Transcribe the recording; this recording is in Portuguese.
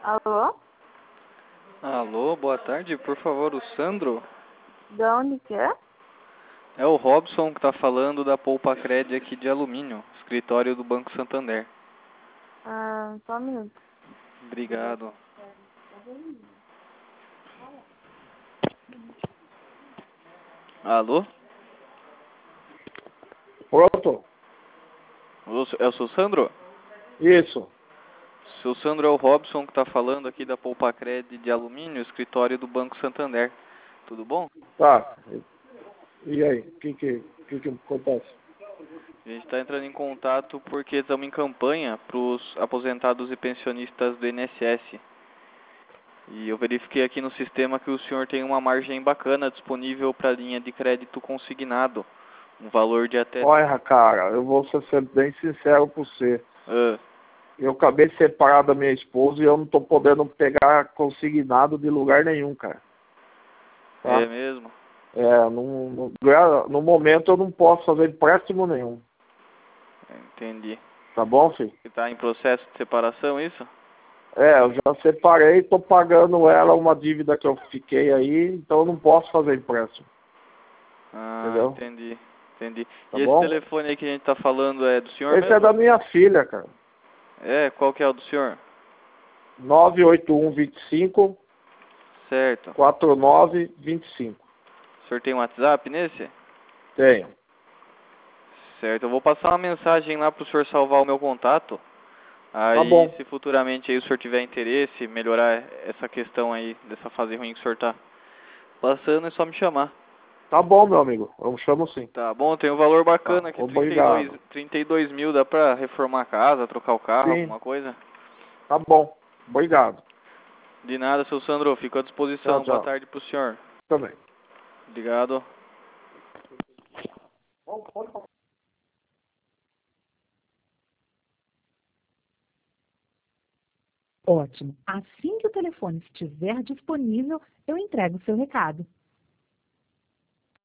Alô? Alô, boa tarde, por favor, o Sandro? De onde que é? É o Robson que tá falando da Poupa Cred aqui de Alumínio, escritório do Banco Santander. Só um minuto. Obrigado. Alô? Pronto? É o seu Sandro? Isso. Seu Sandro é o Robson que tá falando aqui da Poupa Cred de Alumínio, escritório do Banco Santander. Tudo bom? Tá. E aí? O que acontece? A gente está entrando em contato porque estamos em campanha para os aposentados e pensionistas do INSS. E eu verifiquei aqui no sistema que o senhor tem uma margem bacana disponível para linha de crédito consignado. Um valor de até... Olha, cara, eu vou ser bem sincero com você. Eu acabei de separar da minha esposa e eu não tô podendo pegar consignado de lugar nenhum, cara. Tá? É mesmo? No momento eu não posso fazer empréstimo nenhum. Entendi. Tá bom, filho? Está em processo de separação, isso? Eu já separei, tô pagando ela uma dívida que eu fiquei aí, então eu não posso fazer empréstimo. Entendeu? Entendi. Tá E esse bom? telefone aí que a gente está falando é do senhor Esse mesmo? é da minha filha, cara. Qual que é o do senhor? 98125 Certo. 4925. O senhor tem um WhatsApp nesse? Tenho. Certo, eu vou passar uma mensagem lá para o senhor salvar o meu contato. Tá Aí, bom. se futuramente aí o senhor tiver interesse, melhorar essa questão aí, dessa fase ruim que o senhor tá passando, é só me chamar. Tá bom, meu amigo. Eu chamo sim. Tá bom, tem um valor bacana Tá. aqui, Obrigado. 32 mil, dá pra reformar a casa, trocar o carro, Sim. alguma coisa? Tá bom. Obrigado. De nada, seu Sandro, fico à disposição. Tchau, Boa tchau. tarde pro senhor. Também. Obrigado. Ótimo. Assim que o telefone estiver disponível, eu entrego o seu recado.